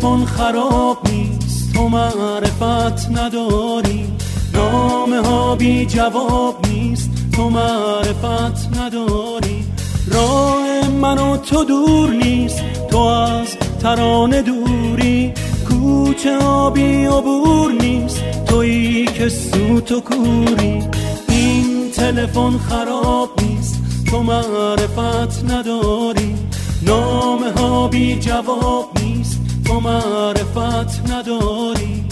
تلفن خراب نیست، تو معرفت نداری. نامه ها بی جواب نیست، تو معرفت نداری. راه من و تو دور نیست، تو از ترانه دوری. کوچه ها بی عبور نیست، تویی که سوت و کوری. این تلفن خراب نیست، تو معرفت نداری. نامه ها بی جواب نیست، تو معرفت نداری.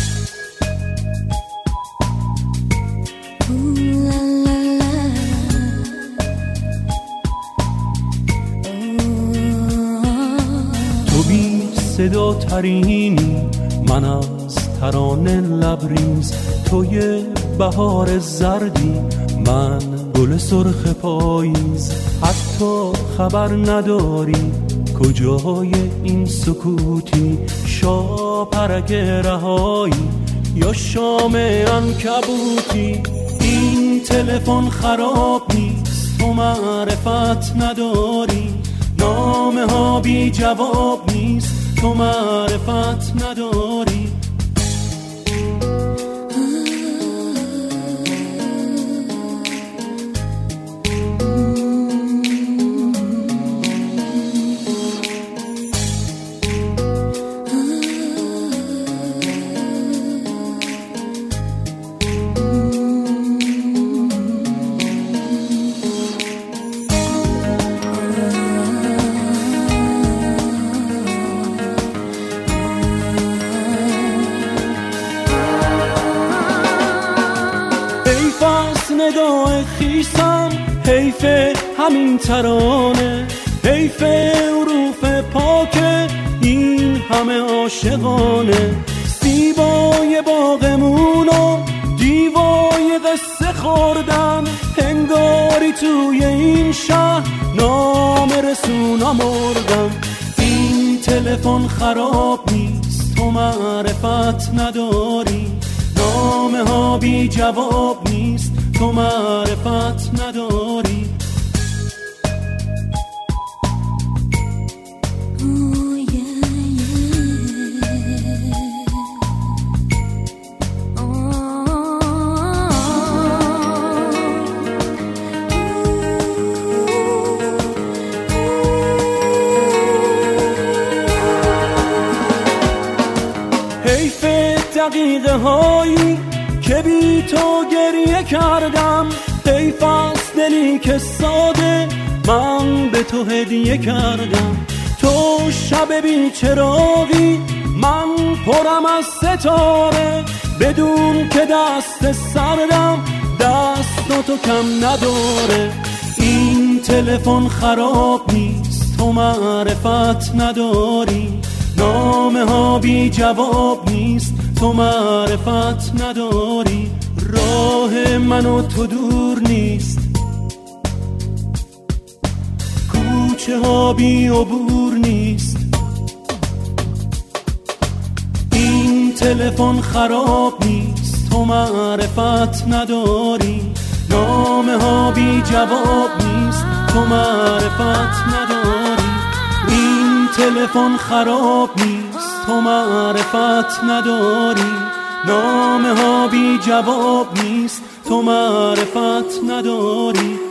تو بی صدا ترینی، من از ترانه لبریز. توی بهار زردی، من گل سرخ پاییز. حتی خبر نداری کجای این سکوتی، شاپرک رهایی یا شام عنکبوتی. این تلفن خراب نیست، تو معرفت نداری. نامه ها بی جواب نیست، تو معرفت نداری. نگاه خیسم، حیف همین ترانه، حیف حروف پاک این همه عاشقانه. زیبای باغمونو دیوای قصه خوردن، هنگاری توی این شهر نام رسونا مردن. این تلفن خراب نیست، تو معرفت نداری. نامه ها بی جواب نیست، تو معرفت نداری. حیف دقیقه هایی که بی تو گریه کردم، حیف از دلی که ساده من به تو هدیه کردم. تو شب بی چراغی، من پرم از ستاره. بدون که دست سردم دست تو کم نداره. این تلفن خراب نیست، تو معرفت نداری. نامه ها بی جواب نیست، تو معرفت نداری. راه من و تو دور نیست، کوچه ها بی عبور نیست. این تلفن خراب نیست، تو معرفت نداری. نامه ها بی جواب نیست، تو معرفت نداری. این تلفن خراب نیست، تو معرفت نداری. نامه ها بی جواب نیست، تو معرفت نداری.